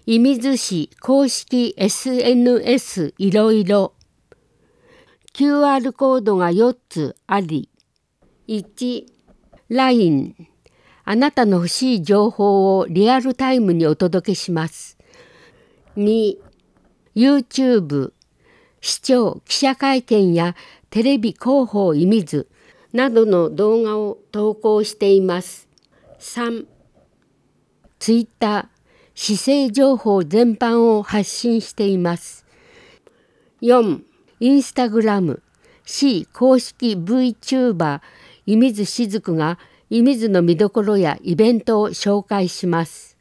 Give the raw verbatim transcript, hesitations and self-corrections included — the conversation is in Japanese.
射水市公式 エスエヌエス いろいろ キューアール コードがよっつあり、いち、ライン あなたの欲しい情報をリアルタイムにお届けします。に、YouTube 視聴記者会見やテレビ広報射水などの動画を投稿しています。さん、Twitter 市政情報全般を発信しています。よん、Instagram 市公式 VTuber 射水しずくが射水の見どころやイベントを紹介します。